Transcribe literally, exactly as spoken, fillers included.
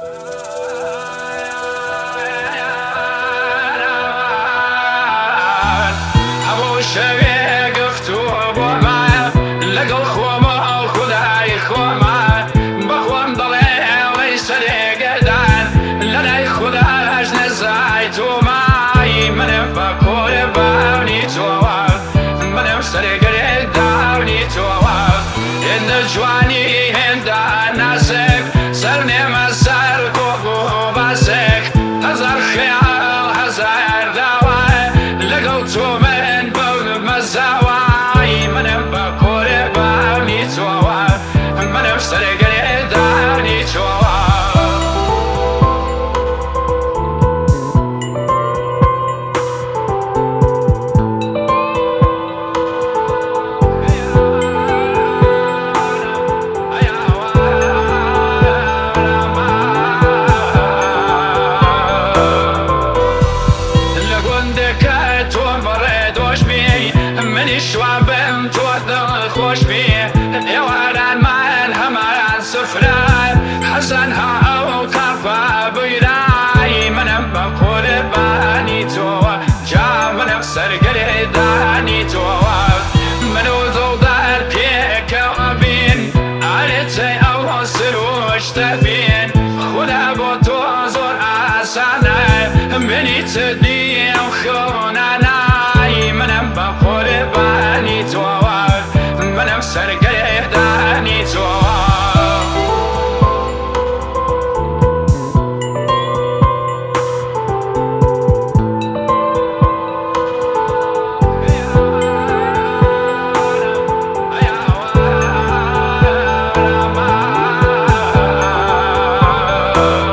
شوی گفتو با من لگل خوما خدای خوما بخوام دلی سری گردن لدای خداش نزای تو مای منم فکر بانی تو منم سری گردانی تو این جوانی هند نازک سر نم سر کو باسک هزار خیال هزار دوای لگل تو زواي منم بكور باني توا منم سرقري داني توا شوابم توثق خوش بيه يوهران مان همان سفراي حسنها او كافا بيراي منم بقول باني توا جا منم سرقري داني توا منو زودار بيك وبين عريتي او سروش تبين خدا بو تو زور آسانه مني تدي وخونانا منم بقول باني توا منم سرقري داني توا Oh